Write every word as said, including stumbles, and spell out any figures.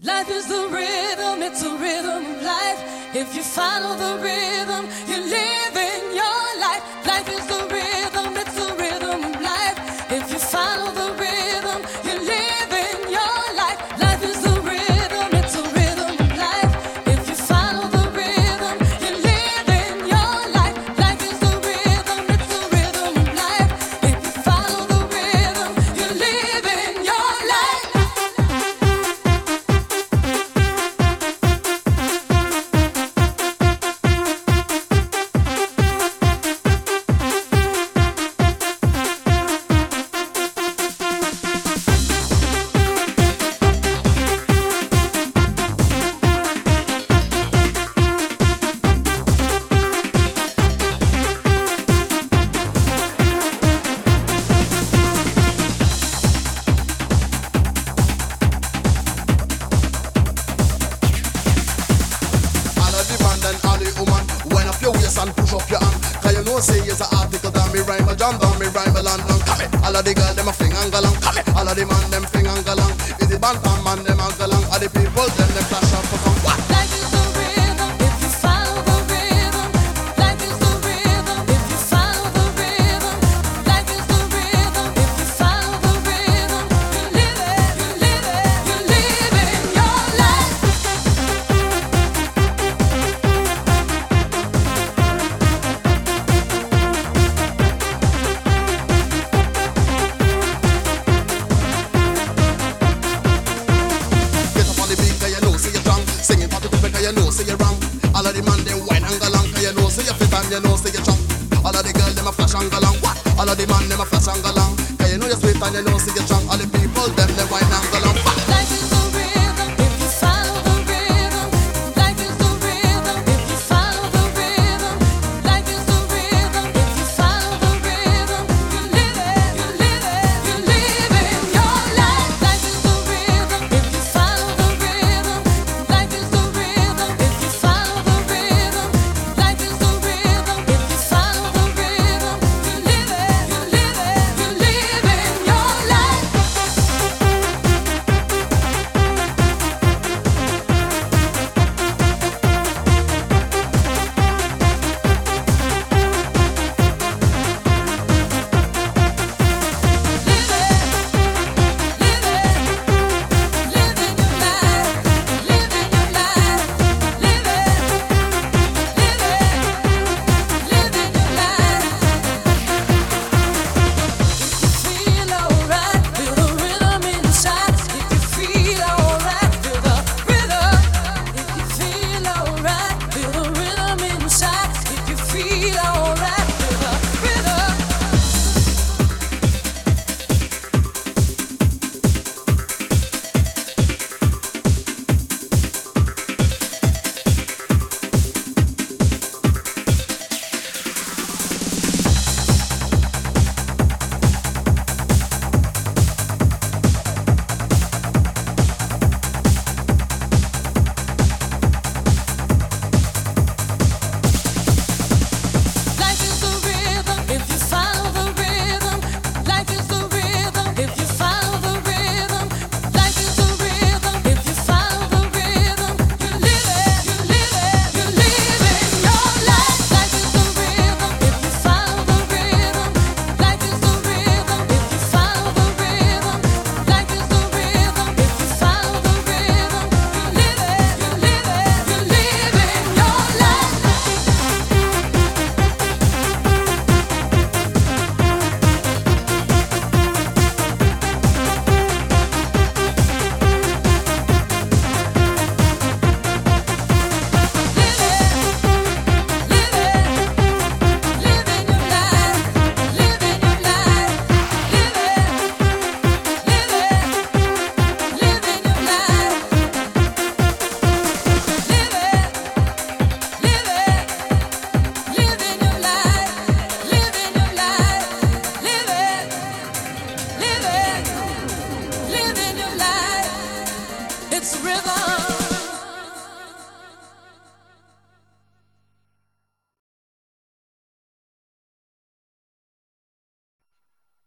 Life is the rhythm, it's a rhythm of life. If you follow the rhythm, you live in your life. Life is the rhythm, it's a rhythm of life. If you follow the rhythm, you live in your life. Life is the rhythm, it's a rhythm of life. If you follow the rhythm, you live in your life. Life is the rhythm, it's a rhythm of life. If you follow the rhythm, you live in your life. And push up your hand, cause you know say it's an article that me rhyme a John down, me rhyme a London. Come it, all of the girls them a fling and galang. Come it, all of the man them fling and galang. Is the bantam man them a galang? Are the people them them flash up for some what? Life is the rhythm, if you follow the rhythm. Life is the rhythm, if you follow the rhythm. Life is the rhythm, if you follow the rhythm. You live it, you live it, you live in your life. Singing for the people cause you know say you're wrong. All of the man them whine and galang cause you know say you fit and you know say you chop. All of the girls them a flash and galang. What? All of the man them a flash and galang cause you know you sweet and you know say you strong. All the people them them whine and galang. Life is the rhythm, if you follow the rhythm. Life is the rhythm, if you follow the rhythm. Life is the rhythm, if you follow the rhythm. You live it, you live it, you live in your life. Life is the rhythm, if you follow the rhythm. Life is the rhythm, if you follow the rhythm. Life is the rhythm, if you follow the rhythm. You live it, you live it, you live in your life. It's rhythm.